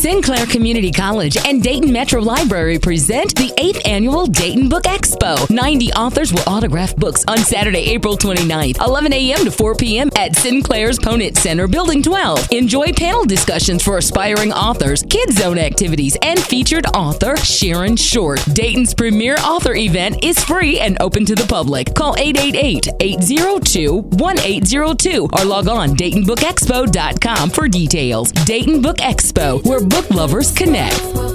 Sinclair Community College and Dayton Metro Library present the 8th Annual Dayton Book Expo. 90 authors will autograph books on Saturday, April 29th, 11 a.m. to 4 p.m. at Sinclair's Ponit Center, Building 12. Enjoy panel discussions for aspiring authors, Kids Zone activities, and featured author Sharon Short. Dayton's premier author event is free and open to the public. Call 888-802-1802 or log on DaytonBookExpo.com for details. Dayton Book Expo, where book lovers connect.